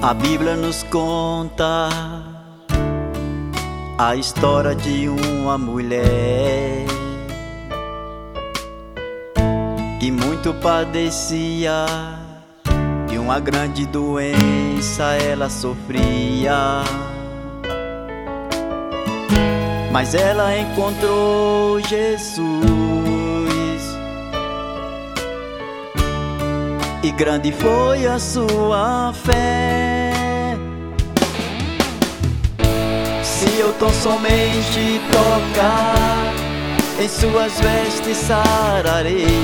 A Bíblia nos conta a história de uma mulher que muito padecia de uma grande doença, ela sofria. Mas ela encontrou Jesus e grande foi a sua fé. Se eu tão somente tocar em suas vestes, sararei.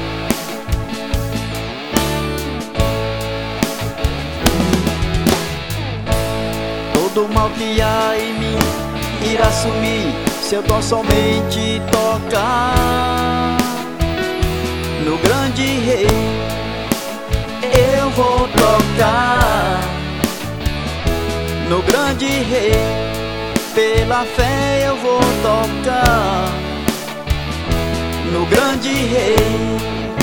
Todo mal que há em mim irá sumir se eu tão somente tocar no grande Rei. Eu vou tocar no grande Rei, pela fé eu vou tocar no grande Rei.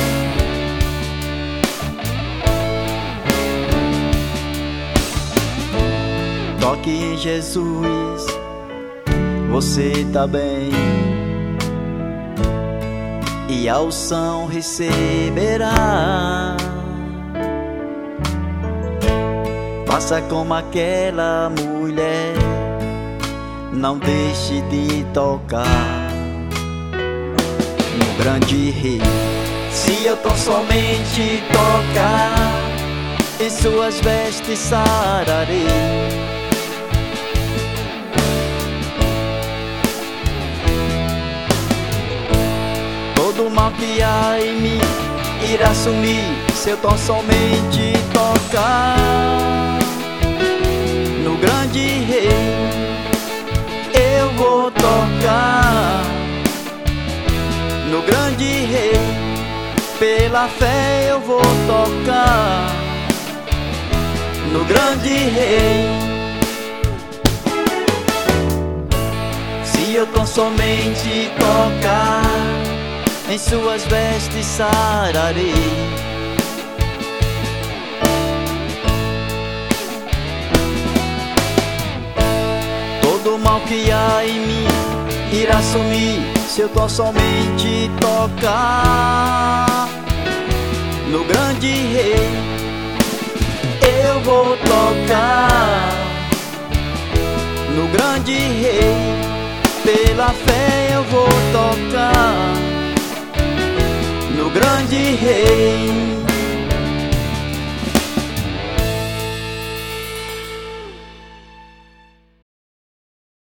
Toque em Jesus, você tá bem, e a unção receberá. Faça como aquela mulher, não deixe de tocar no grande Rei. Se eu tão somente tocar em suas vestes, sararei. Todo mal que há em mim irá sumir se eu tão somente tocar no grande Rei. Eu vou tocar no grande Rei, pela fé eu vou tocar no grande Rei. Se eu tão somente tocar em suas vestes, sararei. Todo mal que há em mim irá sumir se eu tão somente tocar no grande Rei. Eu vou tocar no grande Rei, pela fé eu vou tocar no grande Rei.